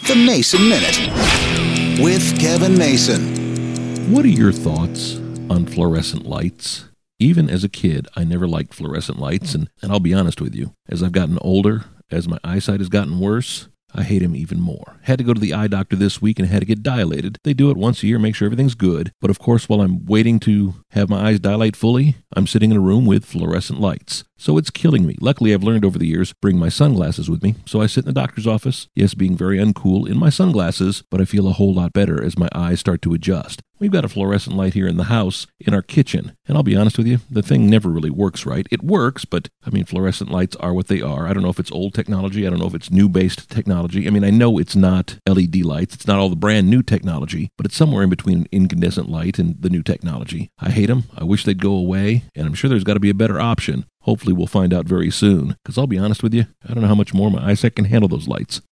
The Mason Minute with Kevin Mason. What are your thoughts on fluorescent lights? Even as a kid, I never liked fluorescent lights, and I'll be honest with you, as I've gotten older, as my eyesight has gotten worse, I hate them even more. Had to go to the eye doctor this week and had to get dilated. They do it once a year, make sure everything's good. But of course, while I'm waiting to have my eyes dilate fully, I'm sitting in a room with fluorescent lights. So it's killing me. Luckily, I've learned over the years, bring my sunglasses with me. So I sit in the doctor's office, yes, being very uncool in my sunglasses, but I feel a whole lot better as my eyes start to adjust. We've got a fluorescent light here in the house, in our kitchen. And I'll be honest with you, the thing never really works right. It works, but, fluorescent lights are what they are. I don't know if it's old technology. I don't know if it's new-based technology. I know it's not LED lights. It's not all the brand new technology, but it's somewhere in between an incandescent light and the new technology. I hate them. I wish they'd go away, and I'm sure there's got to be a better option. Hopefully we'll find out very soon, because I'll be honest with you, I don't know how much more my eyesight can handle those lights.